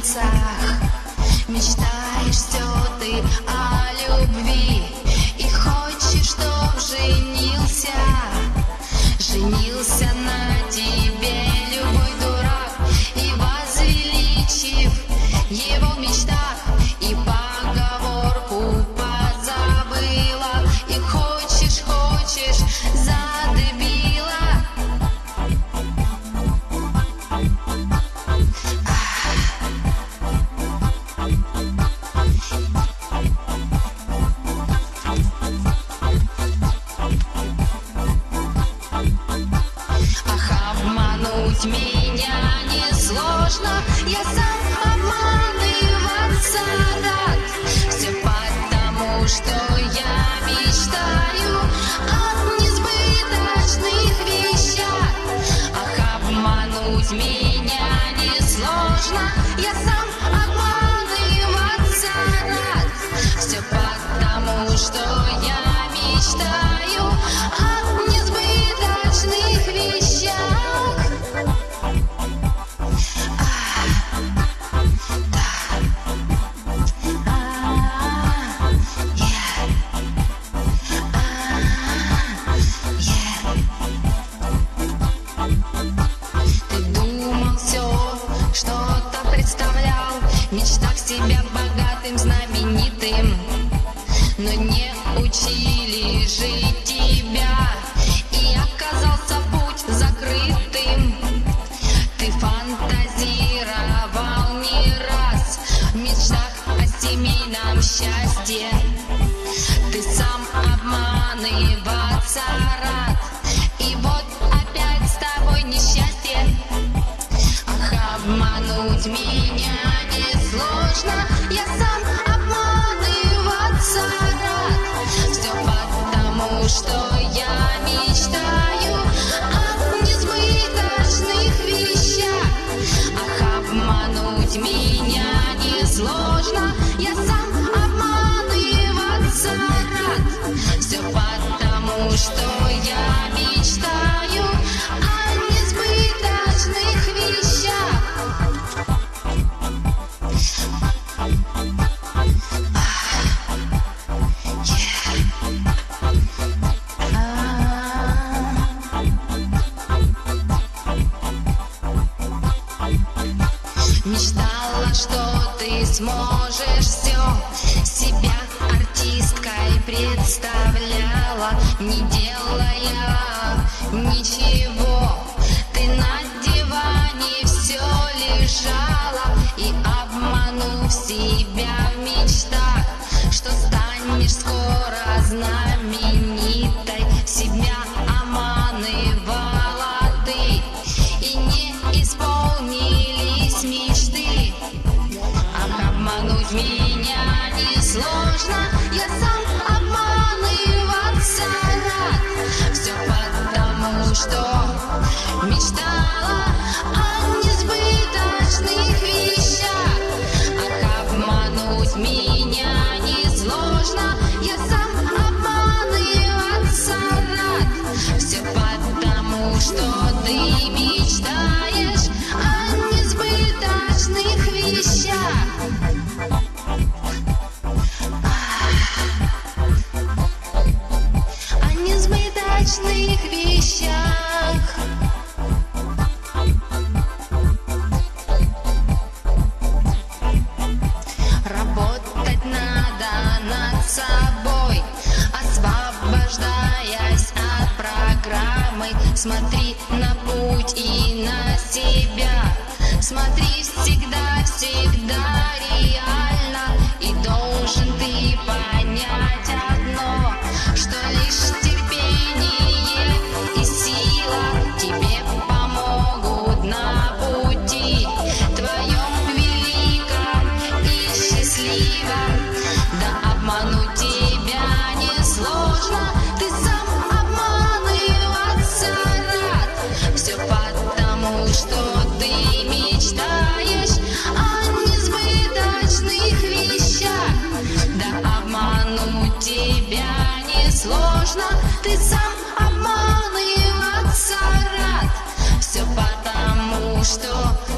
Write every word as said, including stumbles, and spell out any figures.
концах. Мечтаешь все ты о любви и хочешь, чтоб женился, женился на тебе любой дурак, и возвеличив его в мечтах, и поговорку позабыла, и хочешь, хочешь за дебила. Обмануть меня несложно, я сам обманываться рад. Все потому, что я мечтаю о несбыточных вещах. Ах, обмануть меня несложно, я сам обманываться рад. Все потому, что я мечтаю о несбыточных вещах. В мечтах себя богатым, знаменитым, но не учили жить тебя, и оказался путь закрытым. Ты фантазировал не раз в мечтах о семейном счастье. Ты сам обманываться рад, и вот опять с тобой несчастье. Ах, обмануть меня несложно, я сам обманываться рад. Все потому, что я мечтаю о несбыточных вещах. Ах, обмануть меня несложно, я сам обманываться рад. Все потому, что я мечтаю о несбыточных вещах. Мечтала, что ты сможешь все, себя артисткой представляла, не делая ничего. Ты на диване все лежала, и обманув себя в мечтах, что станешь скоро знаменитой, себя обманывала ты, и не исполнились мечты. Ах, обмануть меня несложно, я сам обманываться рад. Все потому, что мечтала о несбыточных вещах. Ах, обмануть меня несложно, я сам обманываться рад. Все потому, что ты мечтаешь о несбыточных вещах. О несбыточных вещах. Работать надо над собой, освобождаясь от программы. Смотри на путь и на себя, смотри всегда, всегда реально. И должен ты понять одно, что лишь терпение и сила тебе помогут на пути твоем великом и счастливом. Да обмануть тебя несложно, ты сам обманываться рад. Все потому, что ты мечтаешь о несбыточных вещах. Да обмануть тебя несложно, ты сам обманываться рад. Все потому, что